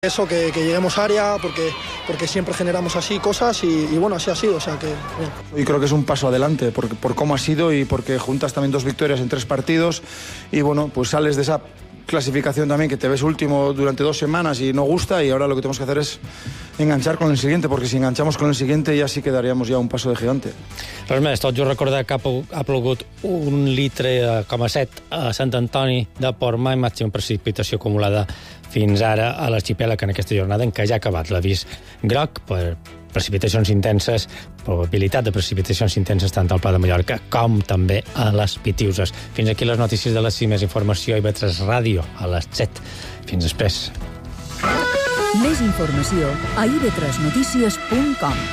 Eso, que lleguemos a área, porque siempre generamos así cosas y bueno, así ha sido, o sea que... Bueno. Y creo que es un paso adelante por cómo ha sido y porque juntas también 2 victorias en 3 partidos y bueno, pues sales de esa clasificación también que te ves último durante 2 semanas y no gusta, y ahora lo que tenemos que hacer es enganchar con el siguiente, porque si enganchamos con el siguiente ja sí que daríamos ja un passo de gigante. Res més, tot just recordar que ha plogut 1,7 litres a Sant Antoni de Portmany, màxima precipitació acumulada fins ara a l'arxipèlag en aquesta jornada en què ja ha acabat l'avís groc per precipitacions intenses, probabilitat de precipitacions intenses tant al Pla de Mallorca com també a les Pitiuses. Fins aquí les notícies de les 5. Més informació a IB3 Ràdio a les 7. Fins després. Més informació a ib3notícies.com.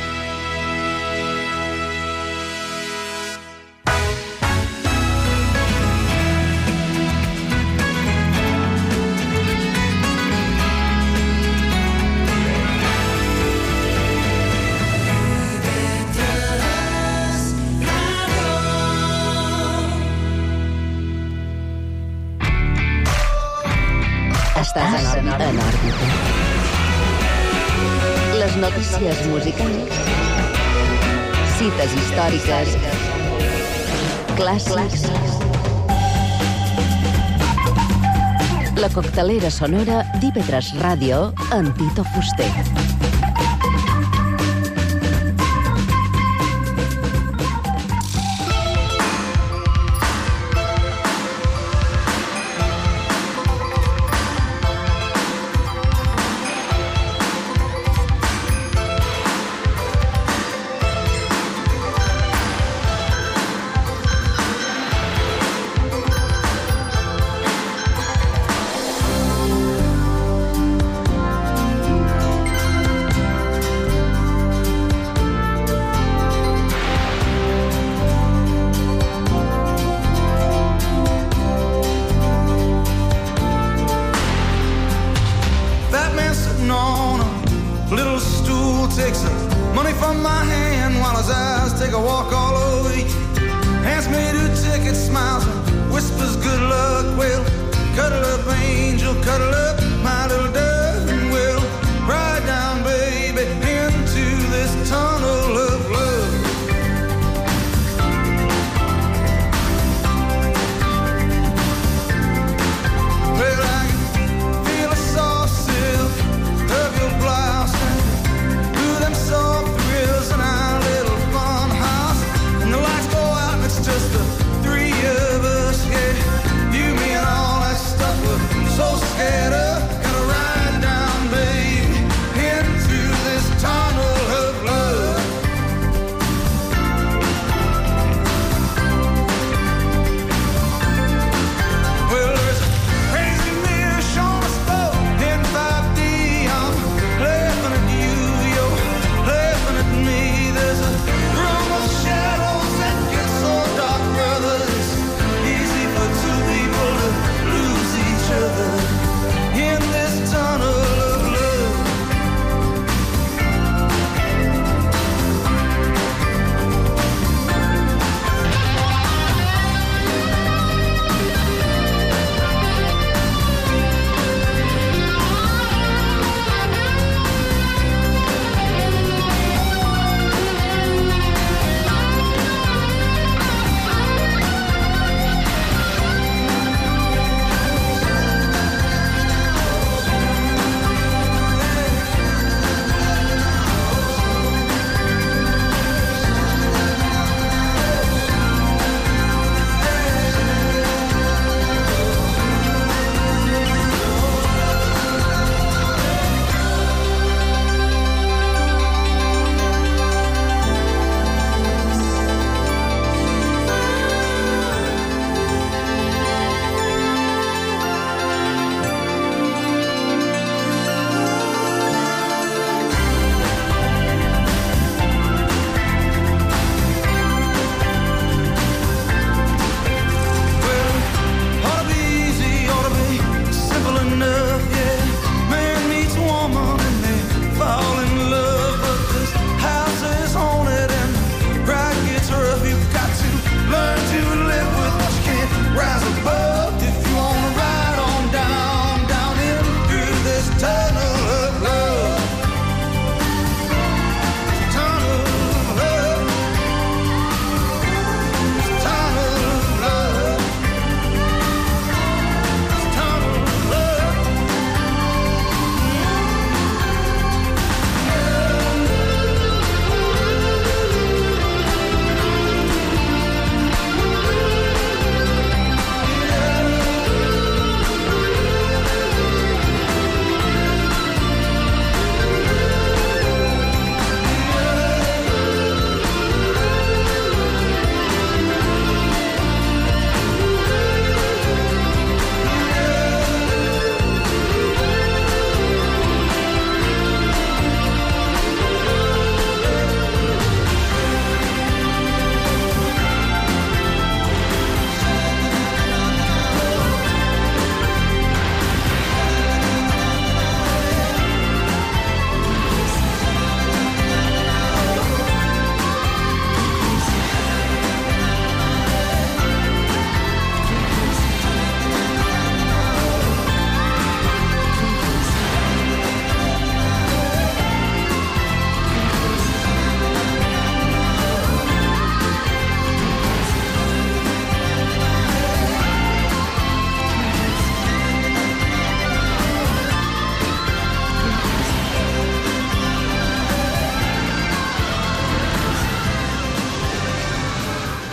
Estàs en òrbita. Les notícies musicals, cites històriques, clàssics, la coctelera sonora d'IB3 Ràdio amb Tito Fuster. So scared of, gotta ride.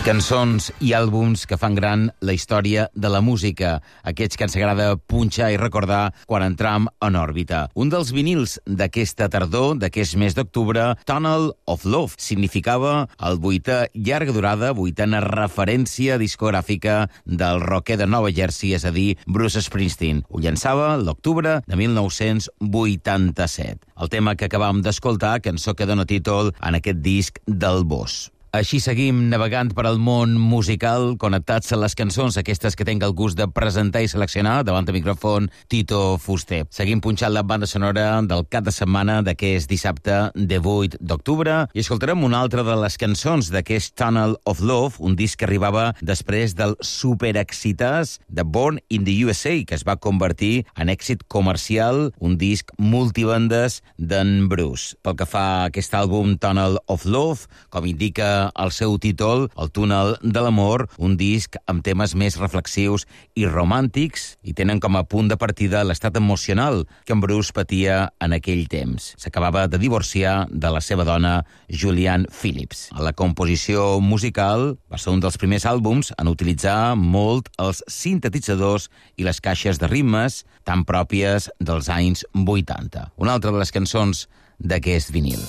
Cançons i àlbums que fan gran la història de la música, aquests que ens agrada punxar i recordar quan entram en òrbita. Un dels vinils d'aquesta tardor, d'aquest mes d'octubre, Tunnel of Love, significava el 8è llarga durada, 8a referència discogràfica del rocker de Nova Jersey, és a dir, Bruce Springsteen. Ho llançava l'octubre de 1987. El tema que acabàvem d'escoltar, cançó que dona títol en aquest disc del Boss. Així seguim navegant per al món musical, connectats a les cançons, aquestes que tinc el gust de presentar i seleccionar davant del micròfon Tito Fuster. Seguim punxant la banda sonora del cap de setmana d'aquest dissabte de 8 d'octubre i escoltarem una altra de les cançons d'aquest Tunnel of Love, un disc que arribava després del superexitàs de Born in the USA, que es va convertir en èxit comercial, un disc multibandes d'en Bruce. Pel que fa a aquest àlbum Tunnel of Love, com indica el seu títol, El túnel de l'amor, un disc amb temes més reflexius i romàntics i tenen com a punt de partida l'estat emocional que en Bruce patia en aquell temps. S'acabava de divorciar de la seva dona, Julianne Phillips. A la composició musical va ser un dels primers àlbums en utilitzar molt els sintetitzadors i les caixes de ritmes tan pròpies dels anys 80. Una altra de les cançons d'aquest vinil.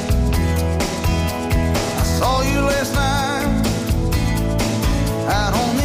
I don't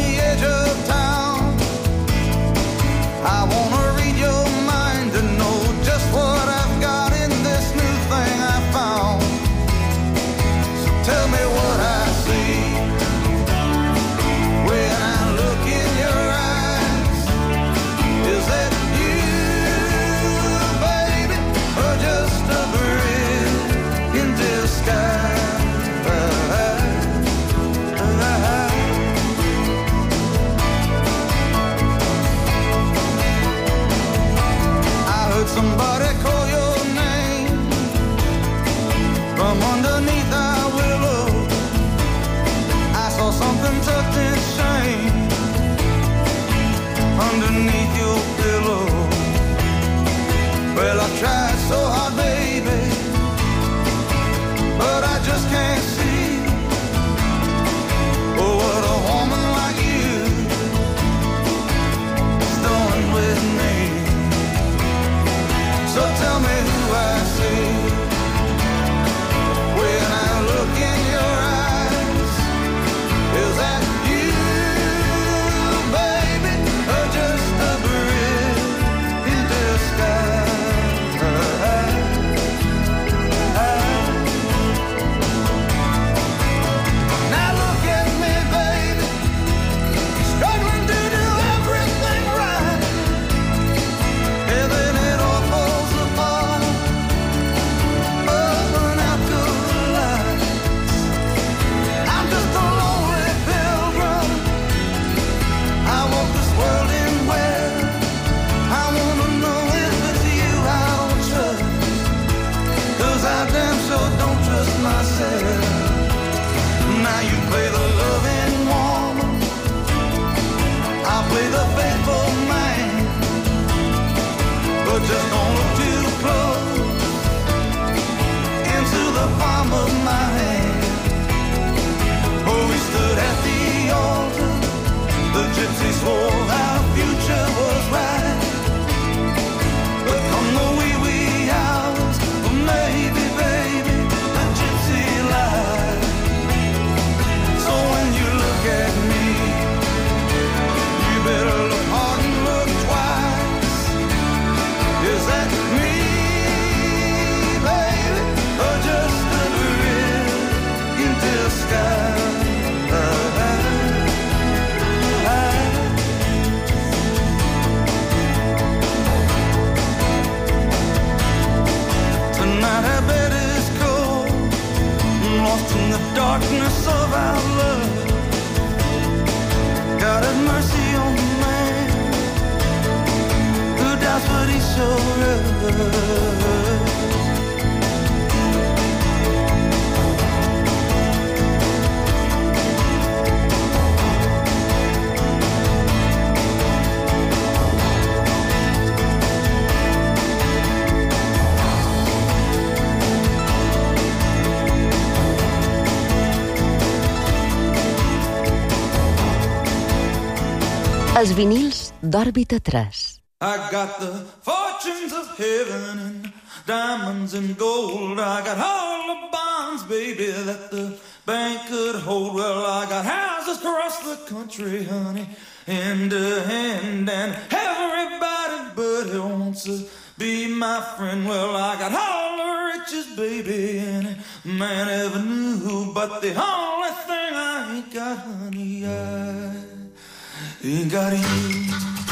Els vinils d'Òrbita 3. I got the fortunes of heaven and diamonds and gold. I got all the bonds, baby, that the bank could hold. Well, I got houses across the country, honey, hand to hand, and everybody but who wants to be my friend. Well, I got all the riches, baby, any man ever knew, but the only thing I ain't got, honey, I ain't got you.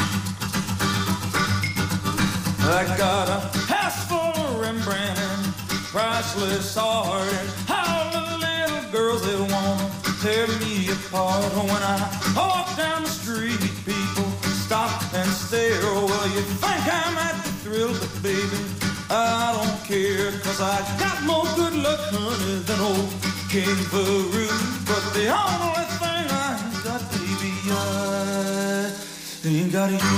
I got a house full of Rembrandt and priceless art, and all the little girls that wanna tear me apart. When I walk down the street, people stop and stare. Well, you think I'm at the thrill, but baby, I don't care, 'cause I got more good luck, honey, than old King Farouk. But the only thing I ain't got, baby, I ain't got you.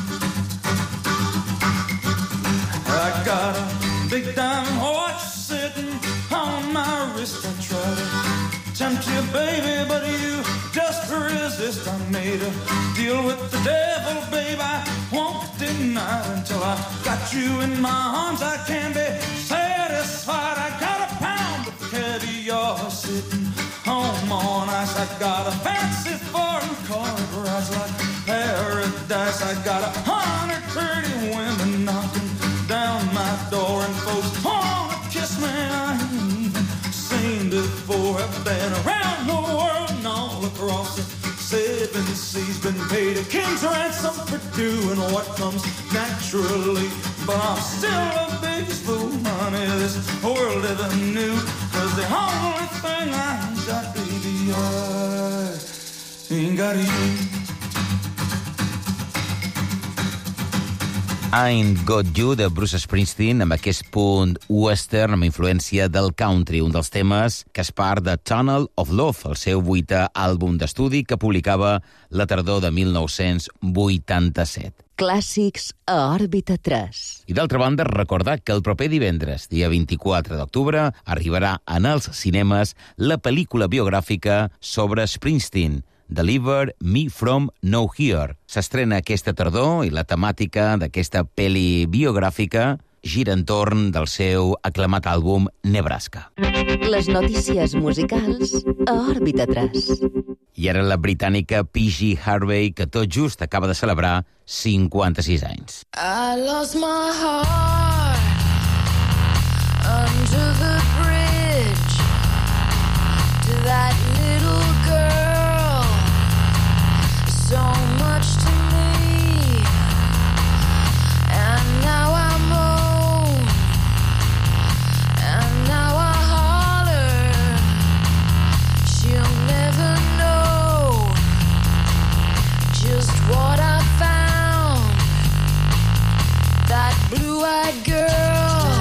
I got a big diamond watch sitting on my wrist. I try to tempt you, baby, but you just resist. I made a deal with the devil, babe, I won't deny it. Until I got you in my arms, I can't be satisfied. I got a pound of caviar sitting home on ice. I got a fancy foreign car that rides like paradise. I got 100 pretty women knocking down my door, and folks wanna kiss me. I ain't even seen before. I've been around the world and all across the 7 seas, been paid a king's ransom for doing what comes naturally. But I'm still the biggest fool, honey, this world ever knew. 'Cause the only thing I ain't got, baby, I ain't got you. I Ain't Got You, de Bruce Springsteen, amb aquest punt western amb influència del country, un dels temes que és part de Tunnel of Love, el seu 8è àlbum d'estudi que publicava la tardor de 1987. Clàssics a Òrbita 3. I d'altra banda, recordar que el proper divendres, dia 24 d'octubre, arribarà en els cinemes la pel·lícula biogràfica sobre Springsteen, Deliver Me From Nowhere. S'estrena aquesta tardor i la temàtica d'aquesta pel·li biogràfica gira entorn del seu aclamat àlbum Nebraska. Les notícies musicals a Òrbita 3. I ara la britànica PG Harvey, que tot just acaba de celebrar 56 anys. I lost my heart under the bridge to that little girl, so much to me, and now I'm old, and now I holler, she'll never know just what I found, that blue-eyed girl,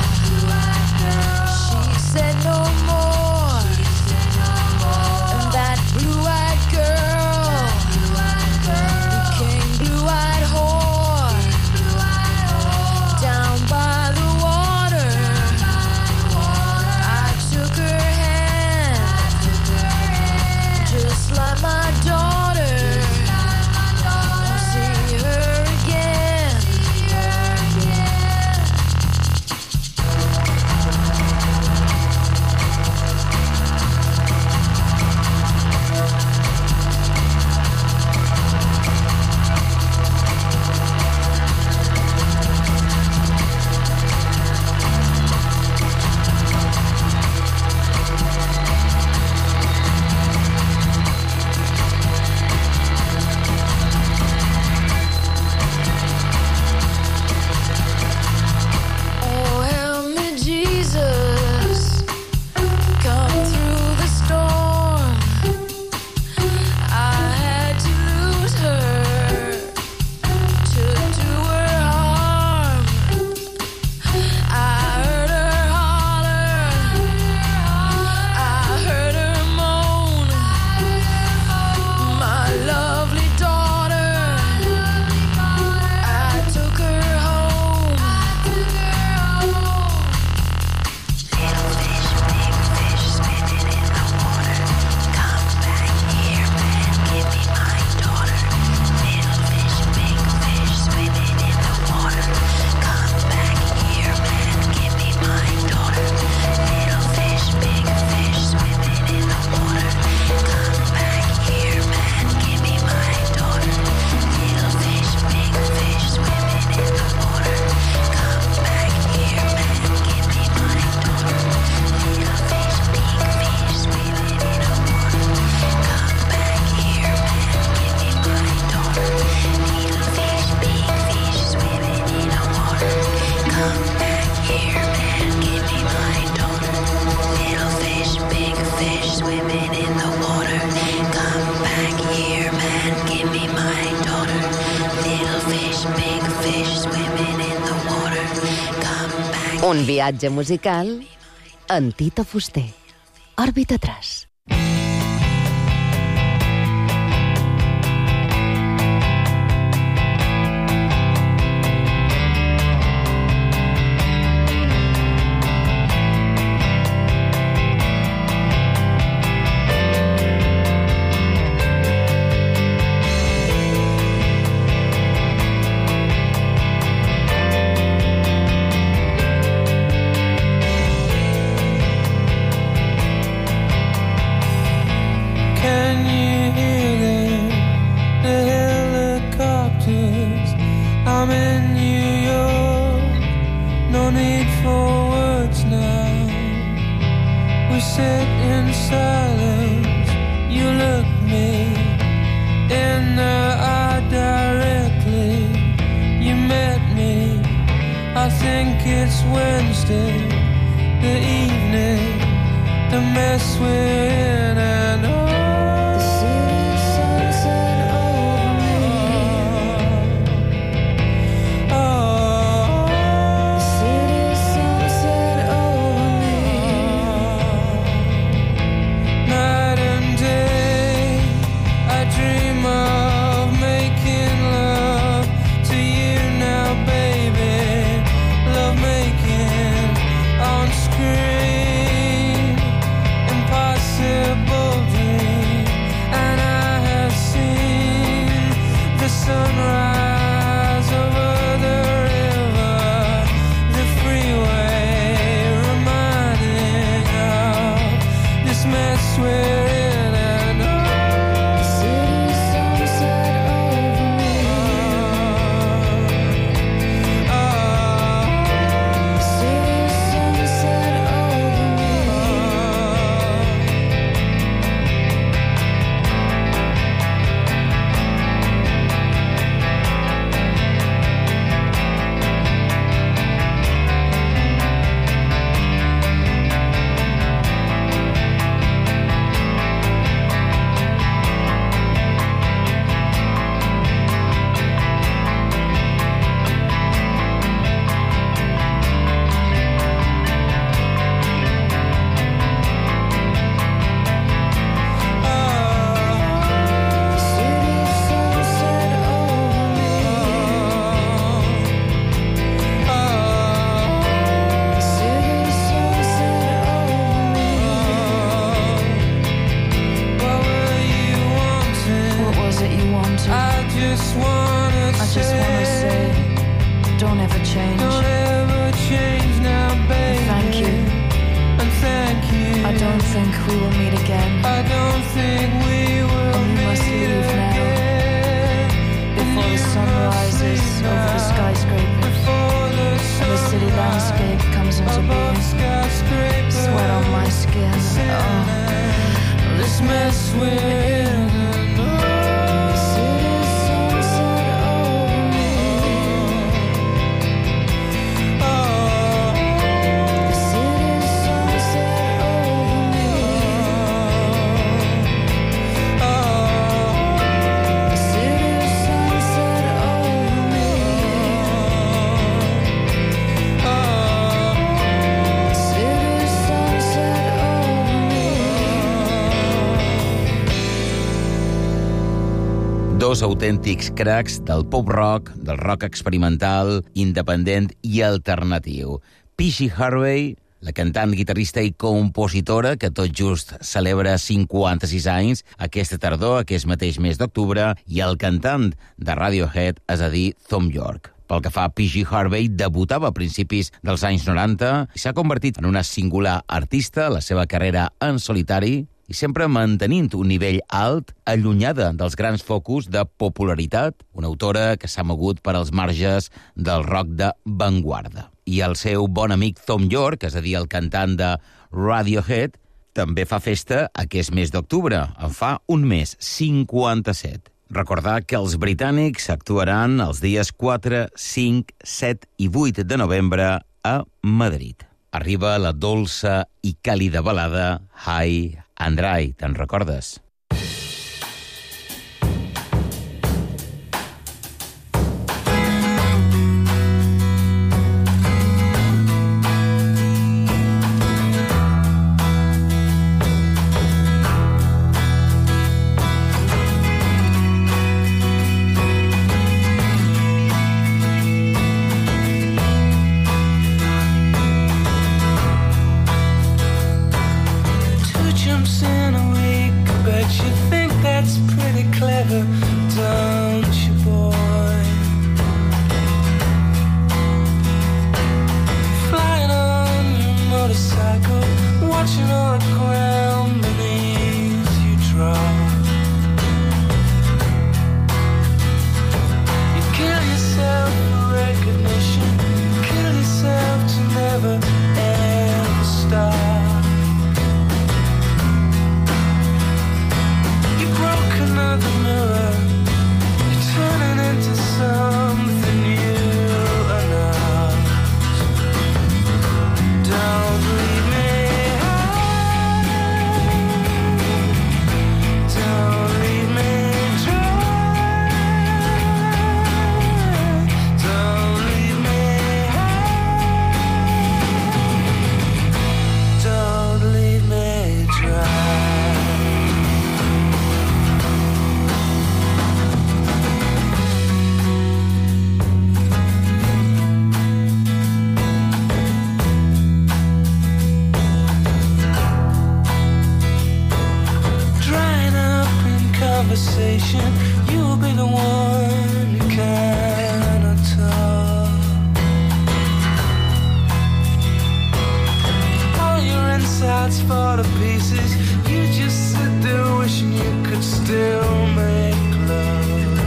she said no more, and that blue-eyed girl became blue-eyed whore, down by the water. I took her hand, just like my daughter. I'll see her again. Un viatge musical en Tito Fuster. Òrbita 3. Dos autèntics cracs del pop-rock, del rock experimental, independent i alternatiu. PG Harvey, la cantant, guitarrista i compositora que tot just celebra 56 anys aquesta tardor, aquest mateix mes d'octubre, i el cantant de Radiohead, és a dir, Thom Yorke. Pel que fa a PG Harvey, debutava a principis dels anys 90 i s'ha convertit en una singular artista, la seva carrera en solitari, i sempre mantenint un nivell alt, allunyada dels grans focus de popularitat, una autora que s'ha mogut per als marges del rock de vanguarda. I el seu bon amic Thom Yorke, és a dir, el cantant de Radiohead, també fa festa aquest mes d'octubre. En fa un mes, 57. Recordar que els britànics actuaran els dies 4, 5, 7 i 8 de novembre a Madrid. Arriba la dolça i càlida balada High and Dry, te'n recordes? of the mirror, you're turning into something you are not. Don't leave me high, don't leave me dry, don't leave me high, don't leave me dry. Drying up in conversation, you'll be the one who cannot talk. All your insides fall to pieces, you just sit there wishing you could still make love.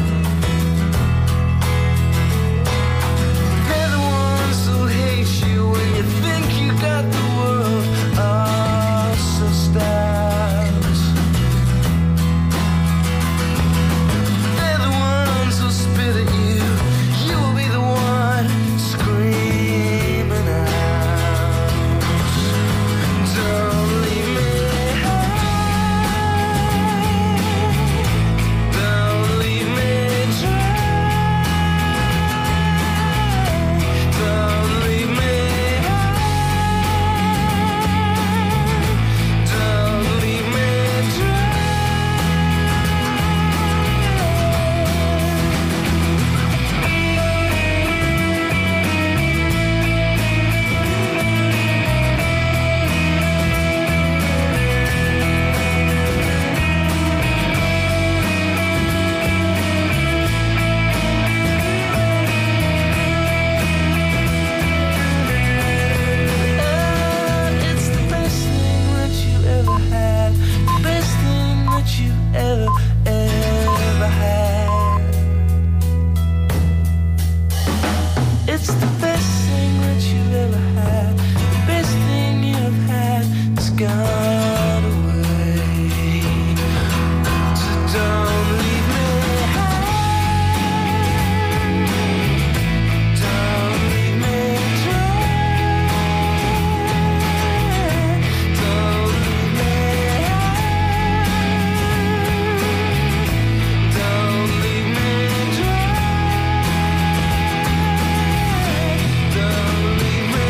They're the ones who hate you when you think you got the world all so stars. They're the ones who spit at you, you will be the one screaming out. Don't leave me high, don't leave me dry, don't leave me high, don't leave me dry. It's the best thing that you ever had, the best thing that you ever had. It's the best thing that you ever had, the best thing you've had has gone away. So don't leave me high, don't leave me dry, don't leave me high, don't leave me dry, don't leave me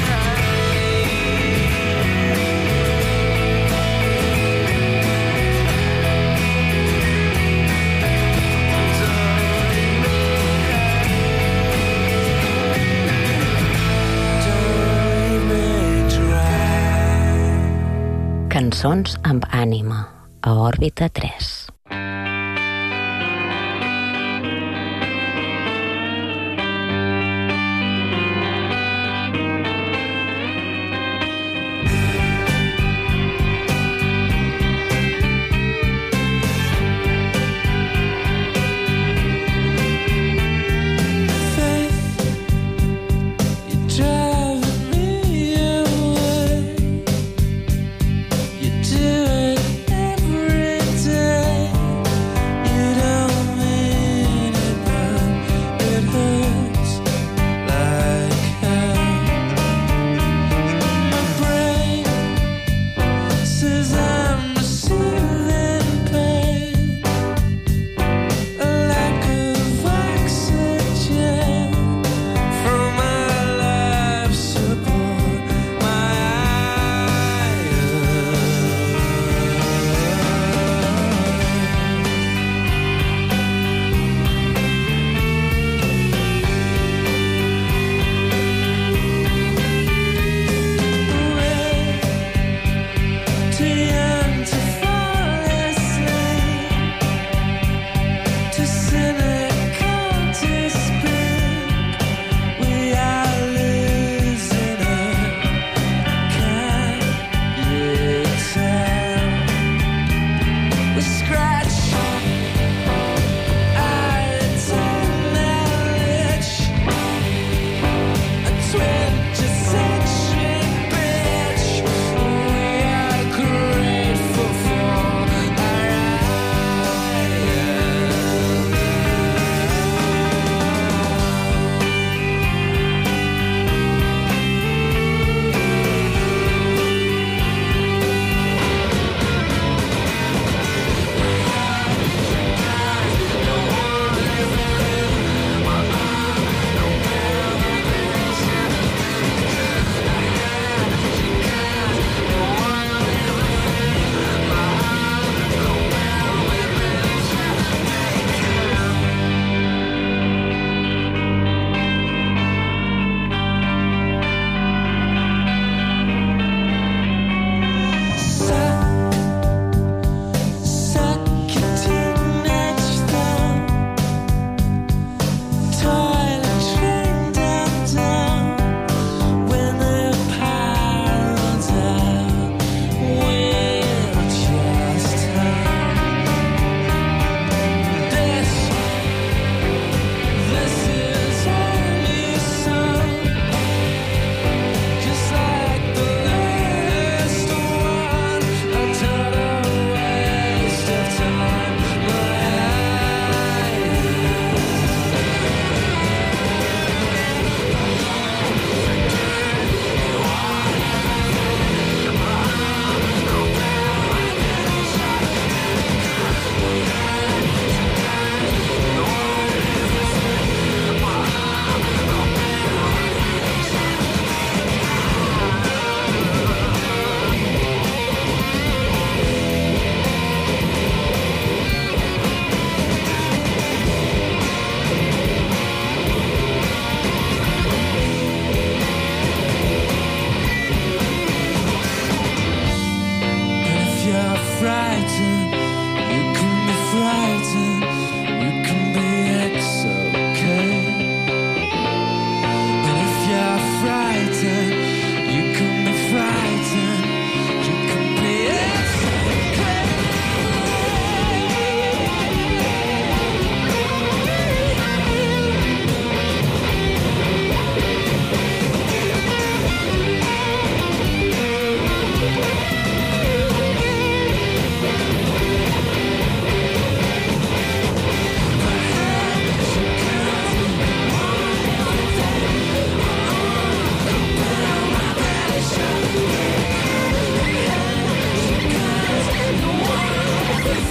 Cançons amb ànima, a Òrbita 3. You're driving me away. You do it every day.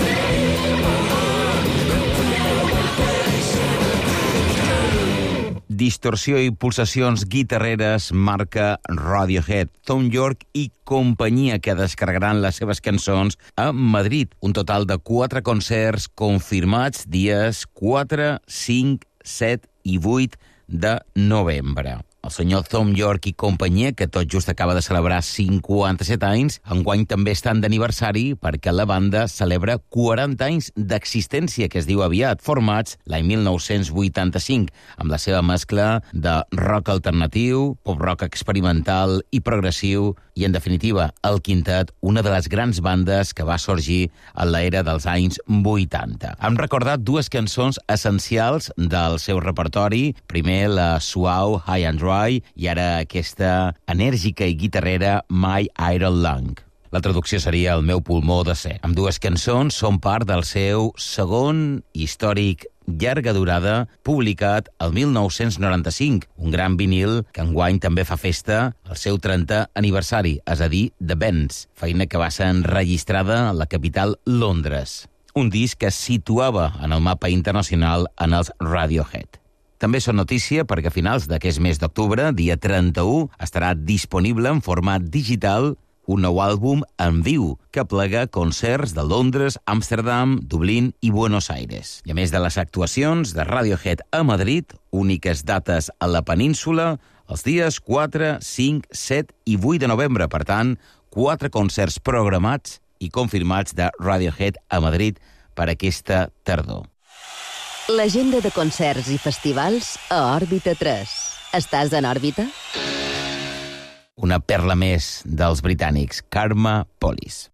Distorsió i pulsacions guitarreres marca Radiohead, Thom Yorke i companyia, que descarregaran les seves cançons a Madrid. Un total de 4 concerts confirmats dies 4, 5, 7 i 8 de novembre. El senyor Thom Yorke i companyia, que tot just acaba de celebrar 57 anys, enguany també estan d'aniversari perquè la banda celebra 40 anys d'existència, que es diu aviat, formats l'any 1985, amb la seva mescla de rock alternatiu, pop-rock experimental i progressiu, i, en definitiva, el Quintet, una de les grans bandes que va sorgir a l'era dels anys 80. Hem recordat 2 cançons essencials del seu repertori, primer la suau High and Dry, i ara aquesta enèrgica i guitarrera My Iron Lung. La traducció seria El meu pulmó d'acer. Amb 2 cançons són part del seu segon històric llarga durada, publicat el 1995, un gran vinil que enguany també fa festa el seu 30è aniversari, és a dir, The Bends, feina que va ser enregistrada a la capital Londres. Un disc que es situava en el mapa internacional en els Radiohead. També són notícia perquè a finals d'aquest mes d'octubre, dia 31, estarà disponible en format digital un nou àlbum en viu que plega concerts de Londres, Amsterdam, Dublín i Buenos Aires. I a més de les actuacions de Radiohead a Madrid, úniques dates a la península, els dies 4, 5, 7 i 8 de novembre. Per tant, 4 concerts programats i confirmats de Radiohead a Madrid per aquesta tardor. L'agenda de concerts i festivals a Òrbita 3. Estàs en òrbita? Una perla més dels britànics, Karma Police.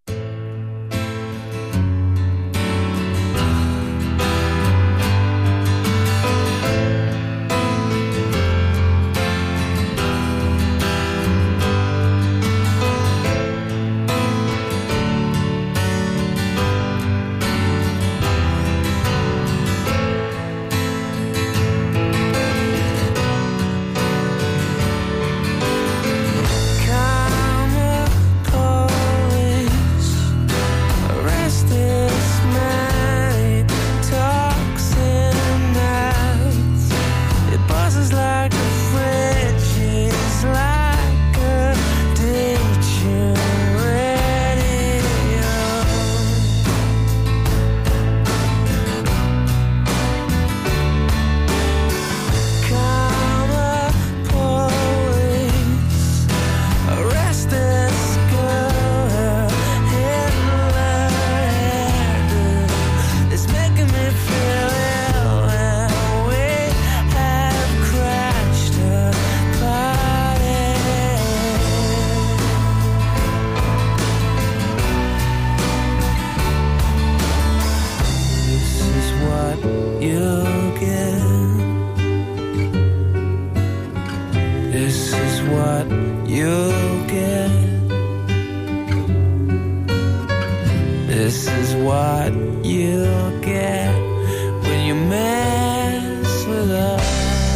This is what you'll get when you mess with us.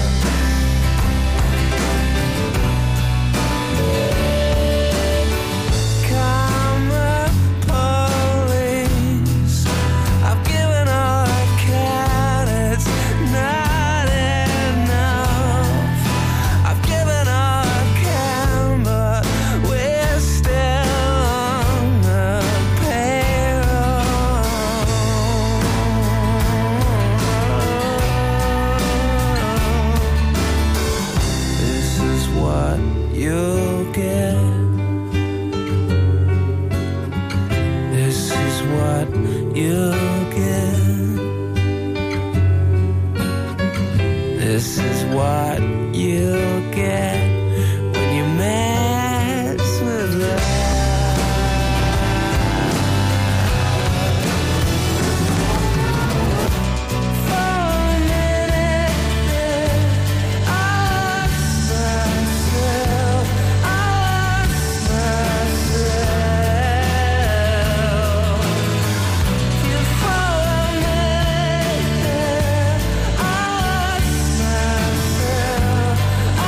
This is what you'll get when you mess with us. I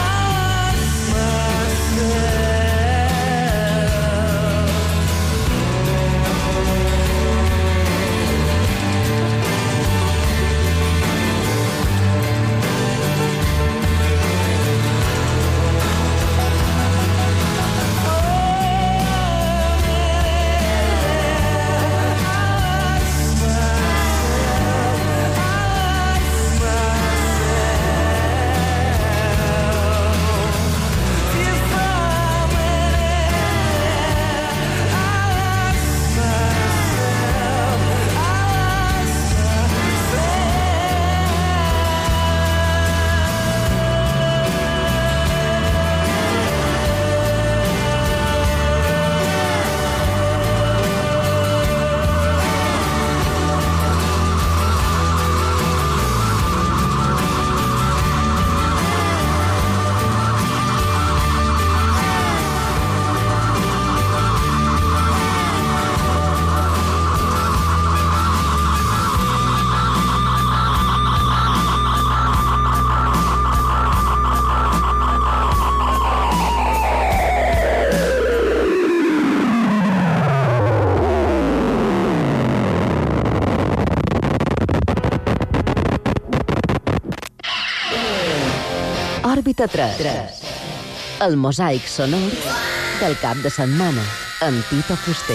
Òrbita 3. El mosaic sonor del cap de setmana amb Tito Fuster.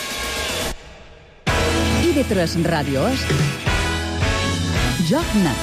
IB3 Ràdio és Joc Net.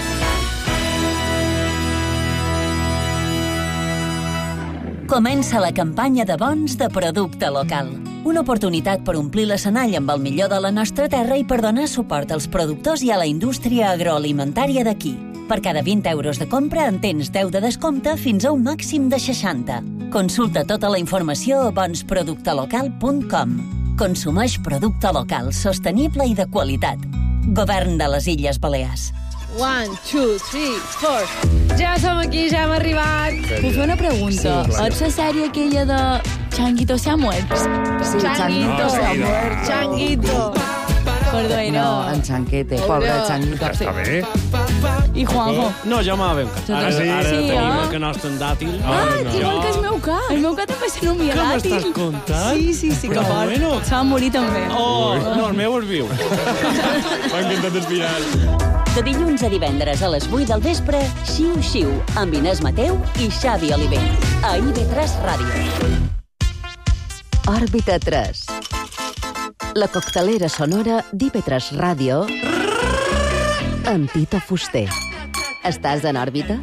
Comença la campanya de bons de producte local. Una oportunitat per omplir l'escenari amb el millor de la nostra terra i per donar suport als productors i a la indústria agroalimentària d'aquí. Per cada 20 euros de compra en tens 10 de descompte fins a un màxim de 60. Consulta tota la informació a bonsproductelocal.com. Consumeix producte local, sostenible i de qualitat. Govern de les Illes Balears. 1, 2, 3, 4. Ja som aquí, ja hem arribat. Puc fer una pregunta? Sí, és la sèrie aquella de Changuito se ha muerto? Sí, Changuito se ha muerto. Changuito. Perdó, No, en Chanquete, pobre Changuito. Està bé. I Juanjo? No, jo m'ha ben cat. Ara tenim el que nostre en dàtil. Igual que el meu cat. El meu cat també se nomia dàtil. Què m'estàs contant? Sí, que fort. Bueno. Se va morir també. No, el meu és viu. M'ha encantat el final. De dilluns a divendres a les 8 del vespre, Xiu Xiu, amb Inés Mateu i Xavi Oliver. A IB3 Ràdio. Òrbita 3. La coctelera sonora d'IB3 Ràdio amb Tito Fuster. Estàs en òrbita?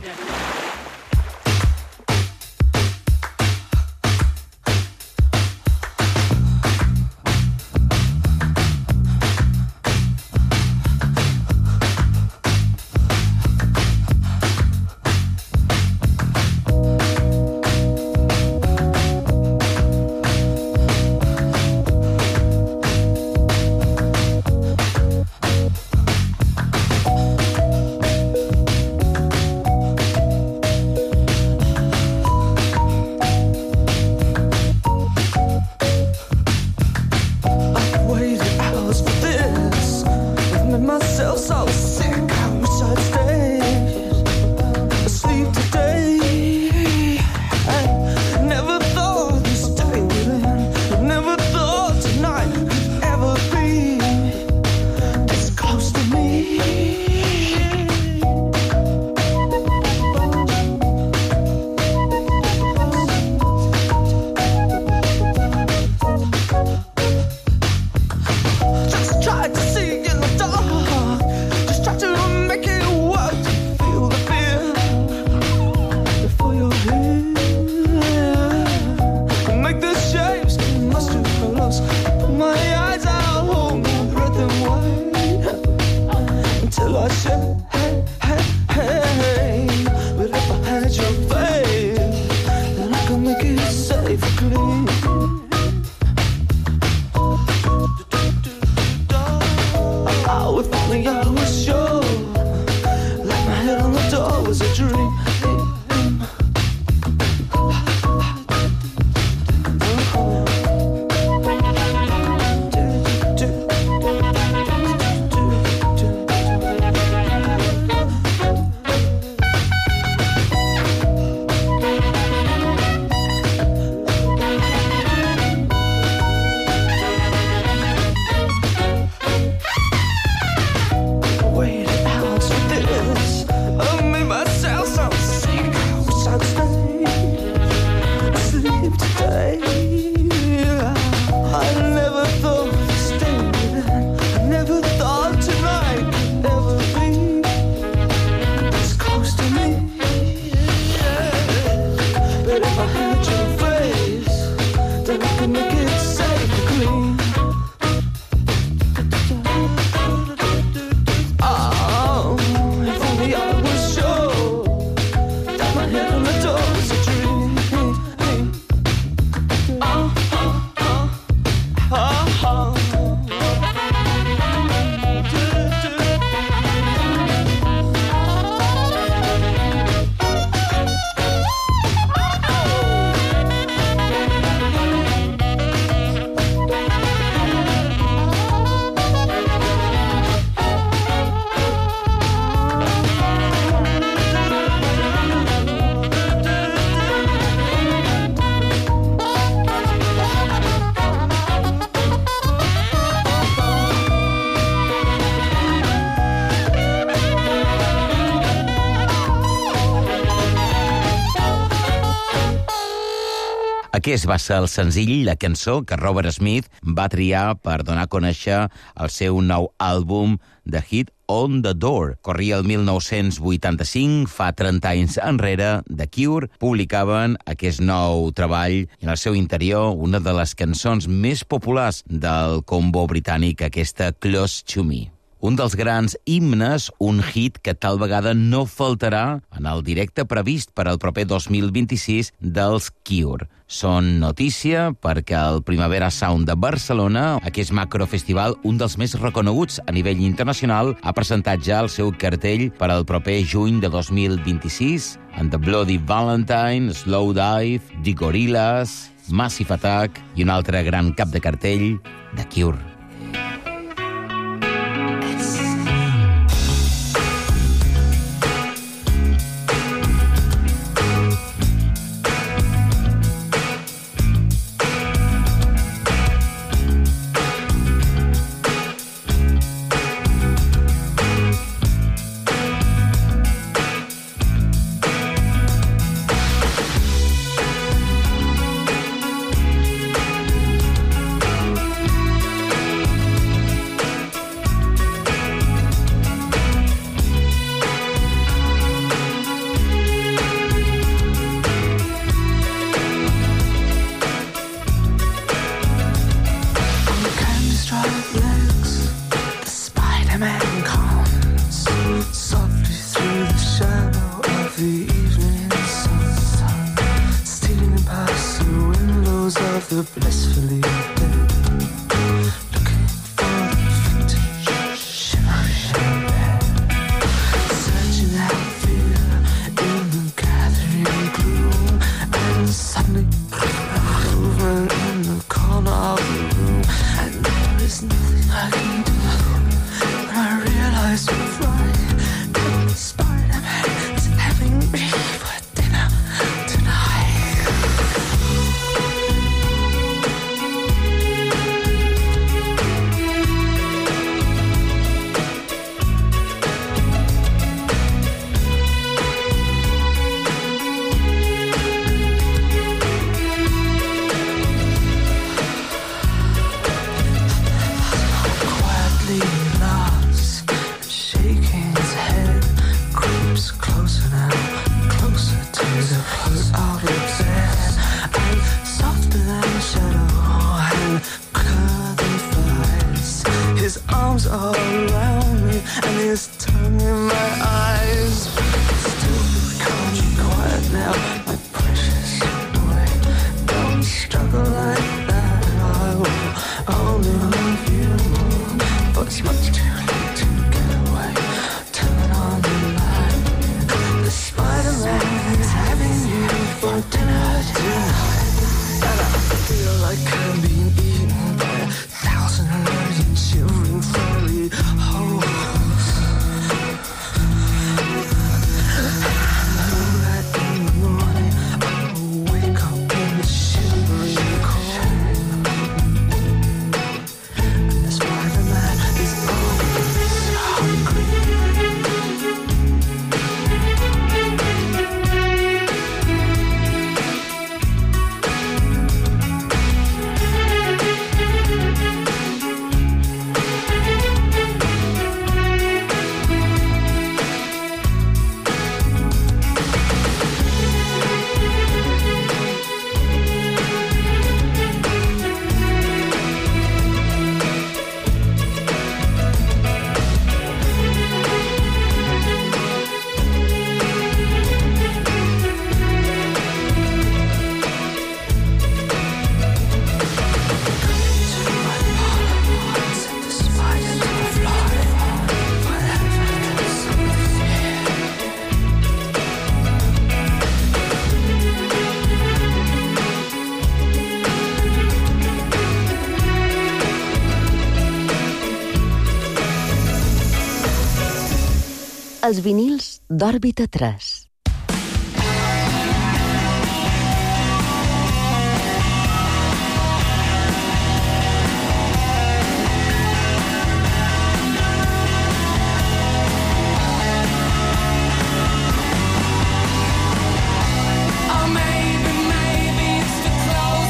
Aquest va ser el senzill, la cançó que Robert Smith va triar per donar a conèixer el seu nou àlbum The Hit on the Door. Corria el 1985, fa 30 anys enrere, The Cure publicaven aquest nou treball i en el seu interior una de les cançons més populars del combo britànic, aquesta Close to Me. Un dels grans himnes, un hit que tal vegada no faltarà en el directe previst per al proper 2026 dels Cure. Són notícia perquè el Primavera Sound de Barcelona, aquest macrofestival, un dels més reconeguts a nivell internacional, ha presentat ja el seu cartell per al proper juny de 2026 amb The Bloody Valentine, Slow Dive, The Gorillaz, Massive Attack i un altre gran cap de cartell, The Cure. Els vinils d'Òrbita 3. Oh, maybe it's the clothes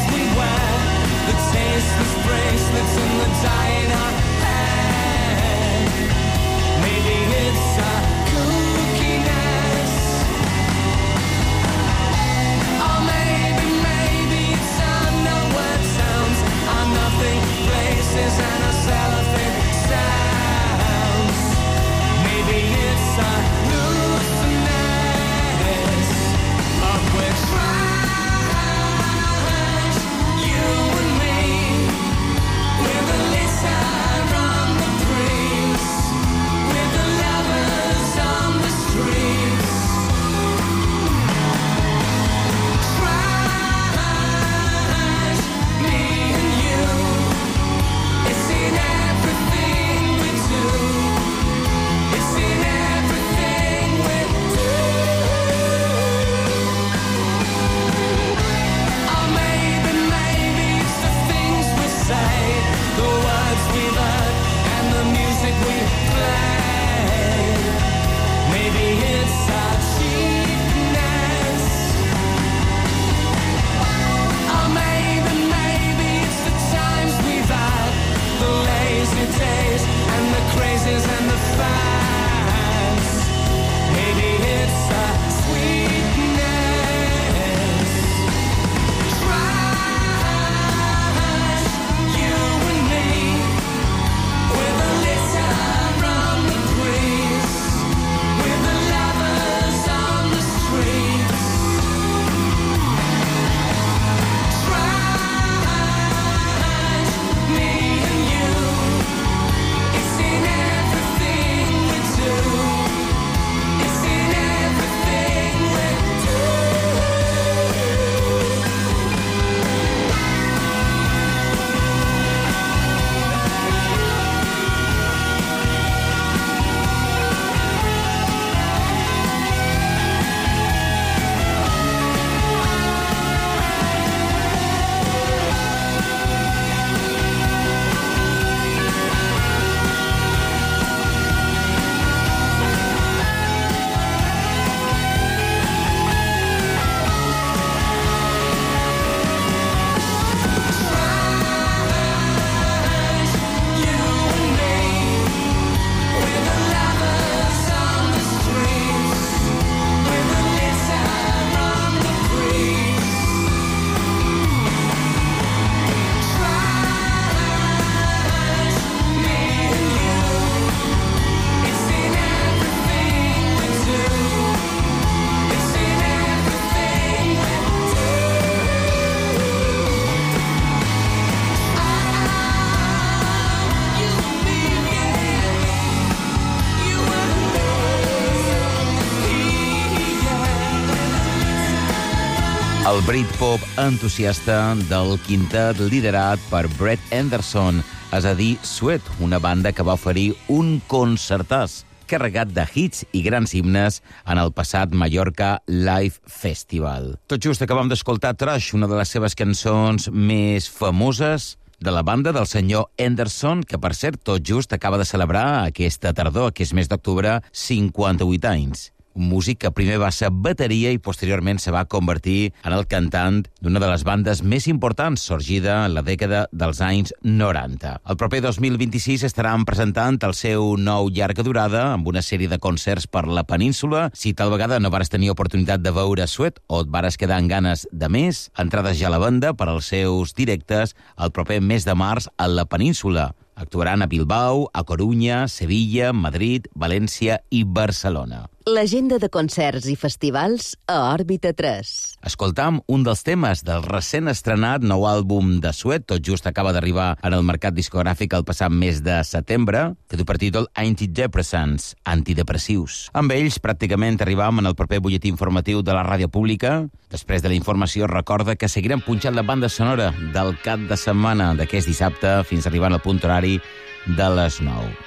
el Britpop entusiasta del quintet liderat per Brett Anderson, és a dir, Sweat, una banda que va oferir un concertàs carregat de hits i grans himnes en el passat Mallorca Live Festival. Tot just acabam d'escoltar Trash, una de les seves cançons més famoses de la banda del senyor Anderson, que, per cert, tot just acaba de celebrar aquesta tardor, aquest mes d'octubre, 58 anys. Un músic que primer va ser bateria i posteriorment se va convertir en el cantant d'una de les bandes més importants sorgida en la dècada dels anys 90. El proper 2026 estaran presentant el seu nou llarga durada amb una sèrie de concerts per la península. Si tal vegada no vares tenir oportunitat de veure Sweat o et vares quedar amb ganes de més, entrades ja a la banda per als seus directes el proper mes de març a la península. Actuaran a Bilbao, a Corunya, Sevilla, Madrid, València i Barcelona. L'agenda de concerts i festivals a Òrbita 3. Escoltam un dels temes del recent estrenat nou àlbum de Sweat, tot just acaba d'arribar en el mercat discogràfic el passat mes de setembre, que du per títol Antidepressants, antidepressius. Amb ells pràcticament arribam en el proper butlletí informatiu de la ràdio pública. Després de la informació, recorda que seguirem punxant la banda sonora del cap de setmana d'aquest dissabte fins arribant al punt horari de les 9.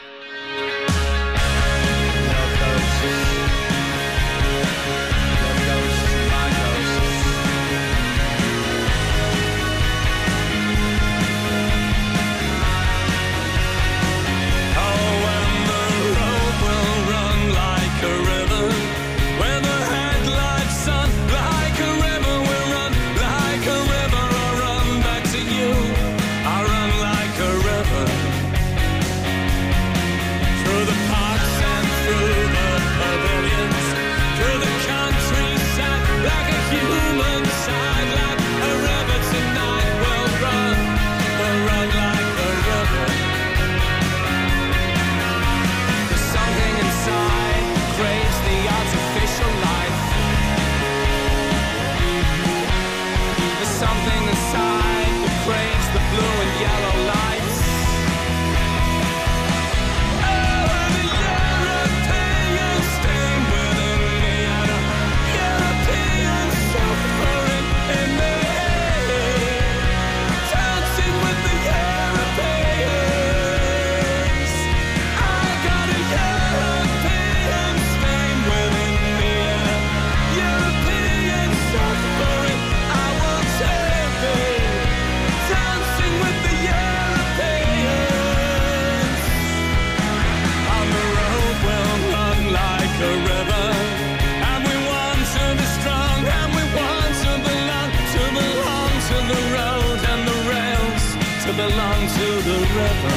belong to the rhythm,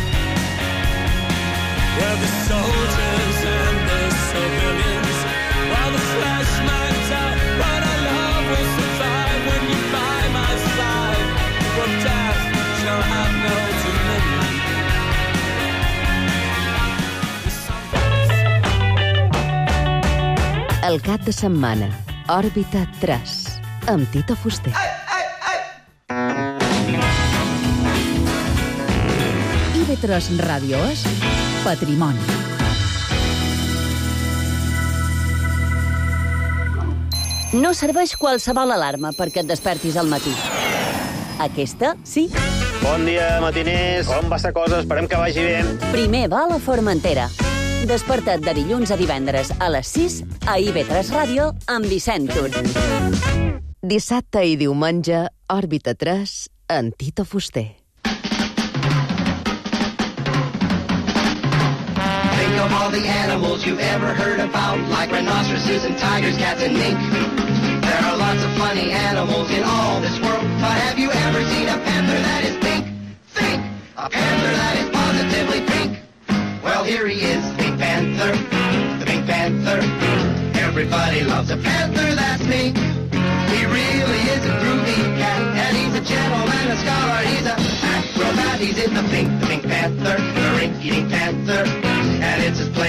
where the soldiers and the civilians, while the flesh might die, but our love will survive when you're by my side, for death shall have no dominion. El cap de setmana, Òrbita 3, amb Tito Fuster. IB3 Ràdio és Patrimoni. No serveix qualsevol alarma perquè et despertis al matí. Aquesta, sí. Bon dia, matiners. Com va la cosa? Esperem que vagi bé. Primer va a la Formentera. Desperta't de dilluns a divendres a les 6 a IB3 Ràdio amb Vicent Tur. Dissabte i diumenge, Òrbita 3, amb Tito Fuster. Think of all the animals you've ever heard about, like rhinoceroses and tigers, cats and mink. There are lots of funny animals in all this world, but have you ever seen a panther that is pink? Think! A panther that is positively pink. Well, here he is, the Pink Panther, the Pink Panther. Everybody loves a panther that's pink. He really is a groovy cat, and he's a gentleman, a scholar, he's a acrobat. He's in the Pink Panther, the rink-eating panther, and it's his place